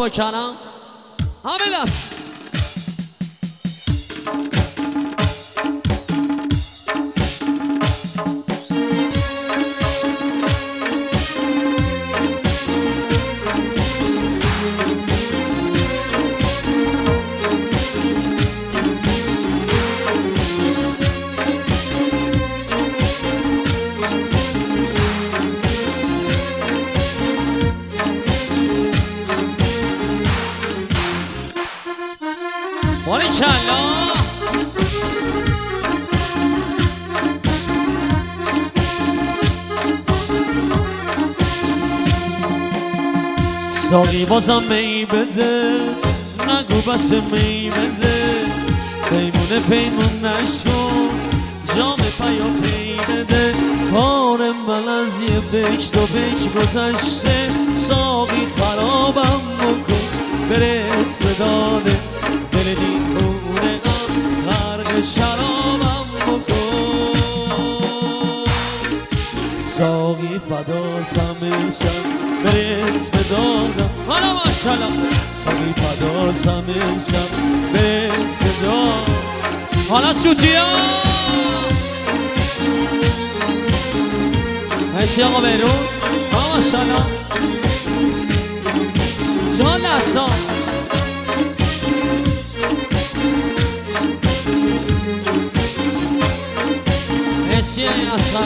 با کرم همه دست باریکلا ساقی بازم می بده نگو بس می بده پیمون نشکن جام پیا پی بده کار من از یه بکش دو بکش گذشته ساقی خرابم بکن برس به داده دل دیوونه غرق شرابم بکن ساقی فداتم امشب برس به دادم حالا ماشالله ساقی فداتم امشب برس به دادم حالا سوتیا مرسی آقا بیروز ها ماشالله جان دستا مرسی اصلا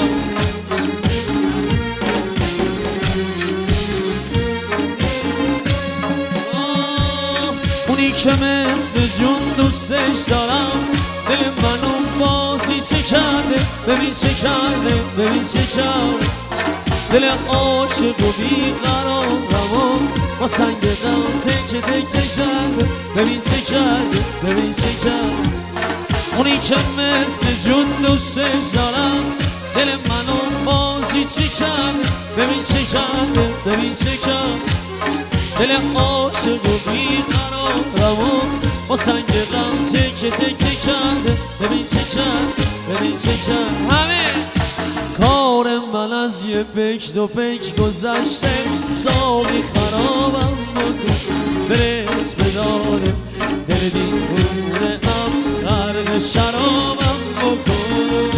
اونی که مثل جون دوستش دارم دل منو بازی چه کرده ببین چه کرده ببین چه کرده دل عاشق و بیقرارم با سنگ غم تکه تکه کرده ببین چه کرده ببین چه کرده اونی که مثل جون دوستش دارم دل منو بازی چی کرده ببین چه کرده ببین چه کرده دل عاشق و بیقرارم با سنگ غم تکه تکه کرده ببین چه کرده ببین چه کرده همه کار من از یه پک دو پک گذشته ساقی خرابم بکن برس به داده دل دیوونه غرق شرابم بکن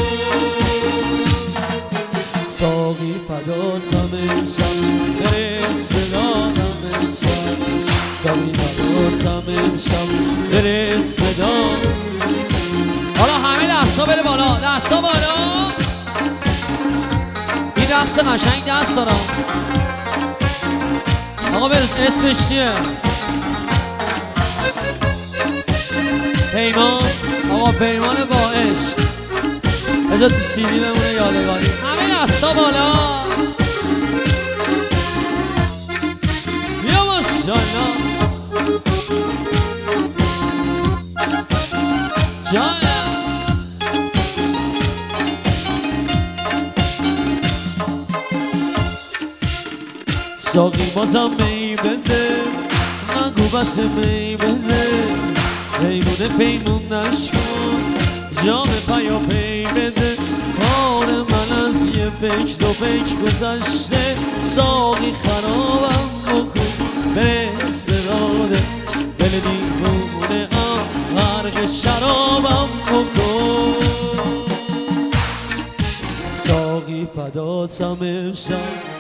ساقی فداتم امشب برس به دادم امشب ساقی فداتم امشب برس به دادم حالا همه دستا بره بالا دستا بالا این رقص قشنگ دست دارم آقا برس اسمش چیه؟ پیمان آقا پیمان با عشق بذار تو سیدی بمونه یادگاری همه دستا بالا بیا ماشالله جانم ساقی بازم می بده نگو بس می بده پیمون نشکن جام پیا پی بده کار من از یه پک دو پک گذشته ساقی خرابم بکن برس به داده دل دیوونه غرق شرابم بکن ساقی فداتم امشب